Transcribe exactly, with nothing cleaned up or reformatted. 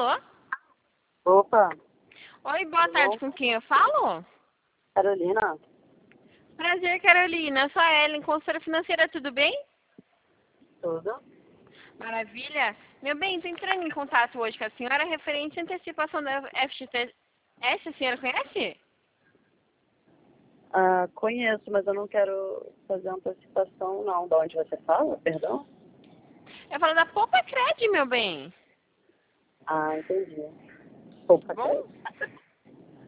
Alô? Opa, Oi, boa tudo tarde. bom? Com quem eu falo? Carolina, Prazer, Carolina. Eu sou a Ellen, consultora financeira. Tudo bem? tudo? Maravilha. Meu bem, estou entrando em contato hoje com a senhora referente à antecipação da F G T S. A senhora conhece? Ah, conheço, mas eu não quero fazer antecipação, não. De onde você fala, perdão? Eu falo da Poupa Cred, meu bem. Ah, entendi. Tá Opa, bom? credo.